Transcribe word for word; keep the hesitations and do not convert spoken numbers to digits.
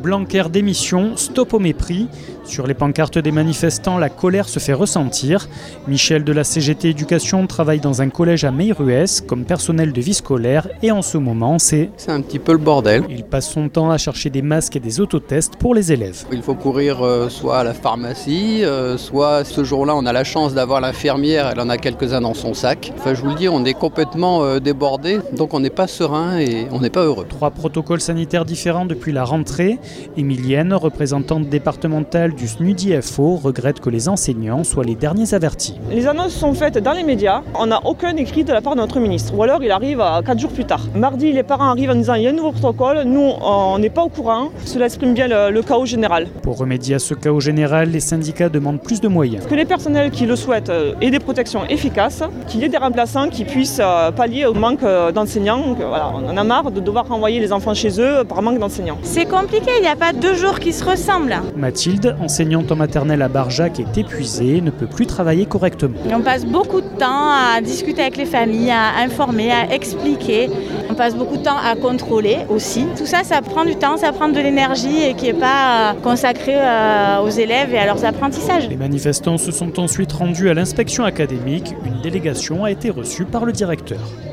Blanquer démission, stop au mépris. Sur les pancartes des manifestants, la colère se fait ressentir. Michel de la C G T Éducation travaille dans un collège à Meilruès comme personnel de vie scolaire et en ce moment, c'est... C'est un petit peu le bordel. Il passe son temps à chercher des masques et des autotests pour les élèves. Il faut courir euh, soit à la pharmacie, euh, soit ce jour-là, on a la chance d'avoir l'infirmière, elle en a quelques-uns dans son sac. Enfin, je vous le dis, on est complètement euh, débordé, donc on n'est pas serein et on n'est pas heureux. Trois protocoles sanitaires différents depuis la rentrée. Émilienne, représentante départementale du S N U D I F O, regrette que les enseignants soient les derniers avertis. Les annonces sont faites dans les médias. On n'a aucun écrit de la part de notre ministre. Ou alors il arrive quatre jours plus tard. Mardi, les parents arrivent en disant il y a un nouveau protocole. Nous, on n'est pas au courant. Cela exprime bien le, le chaos général. Pour remédier à ce chaos général, les syndicats demandent plus de moyens. Que les personnels qui le souhaitent aient des protections efficaces, qu'il y ait des remplaçants qui puissent pallier au manque d'enseignants. Voilà, on en a marre de devoir renvoyer les enfants chez eux par manque d'enseignants. C'est compliqué, il n'y a pas deux jours qui se ressemblent. Mathilde, enseignante en maternelle à Barjac, est épuisée, ne peut plus travailler correctement. On passe beaucoup de temps à discuter avec les familles, à informer, à expliquer. On passe beaucoup de temps à contrôler aussi. Tout ça, ça prend du temps, ça prend de l'énergie et qui n'est pas consacré aux élèves et à leurs apprentissages. Les manifestants se sont ensuite rendus à l'inspection académique. Une délégation a été reçue par le directeur.